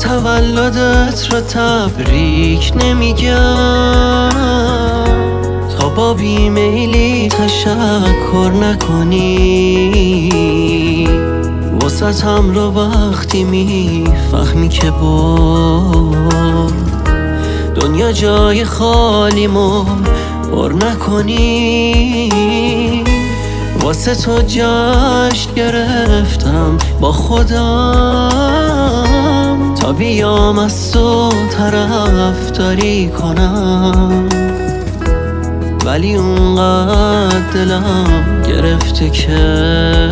تولدت رو تبریک نمیگم تا با بیمیلی تشکر نکنی. واسطم رو وقتی میفهمی که با دنیا جای خالیمو پر نکنی. واسه تو جشن گرفتم با خودم تا بیام از تو طرفداری کنم، ولی اونقدر دلم گرفته که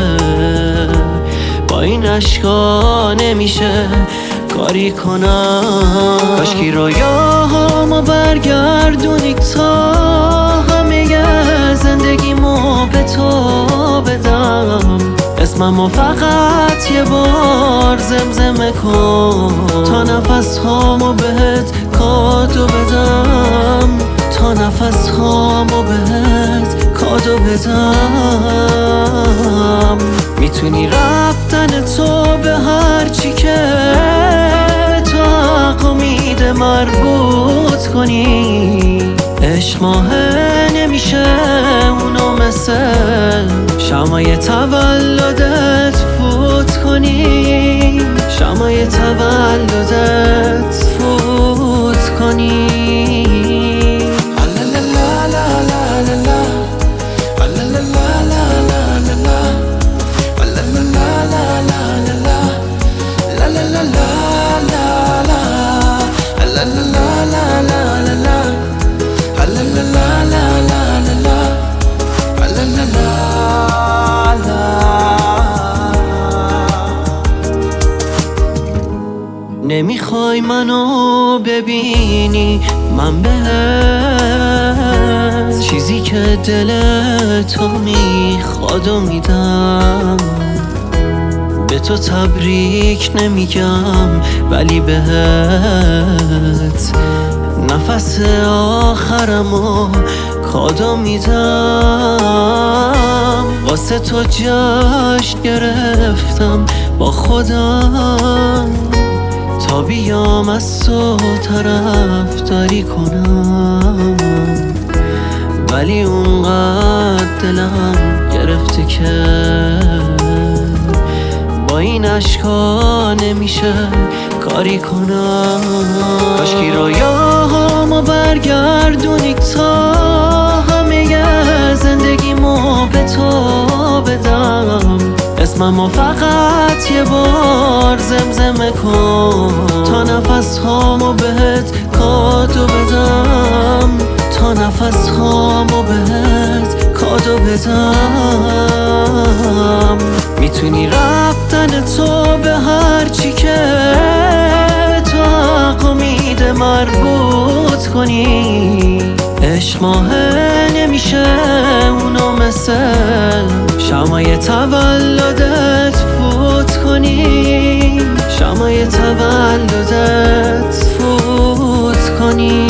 با این اشکا نمیشه کاری کنم. کاشکی رویاهامو برگردونی تا همه زندگیمو به تو بدم. اسممو فقط یه بار زمزمه کن تا نفس هامو بهت کادو بدم، تا نفس هامو بهت کادو بدم. میتونی رفتن تو به هر چی که تو حق امید مربوط کنی. عشق ماهه نمیشه اونو مثل شمای تولدت فوت کنی، شمای تولدت فوت کنی. نمیخوای منو ببینی من بهت چیزی که دل تو میخواد و میدم. به تو تبریک نمیگم ولی بهت نفس آخرمو کادو میدم. واسه تو جشن گرفتم با خودم تا بیام از تو طرفداری کنم، ولی اونقدر دلم گرفته که با این اشکا نمیشه کاری کنم. کاشکی رویاهامو برگردونی تا همه زندگیمو به تو بدم. اسممو فقط یه بار زمزمه کن تا نفس هامو بهت کادو بدم، تا نفس هامو بهت کادو بدم. میتونی رفتن تو به هر چی که تو حق امید مربوط کنی. عشق ماهه نمیشه اونو مثل شمای تولدت فوت کنی، شمای تولدت فوت کنی.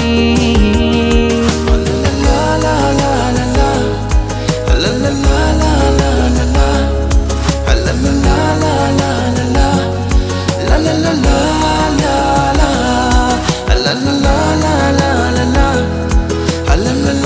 La la la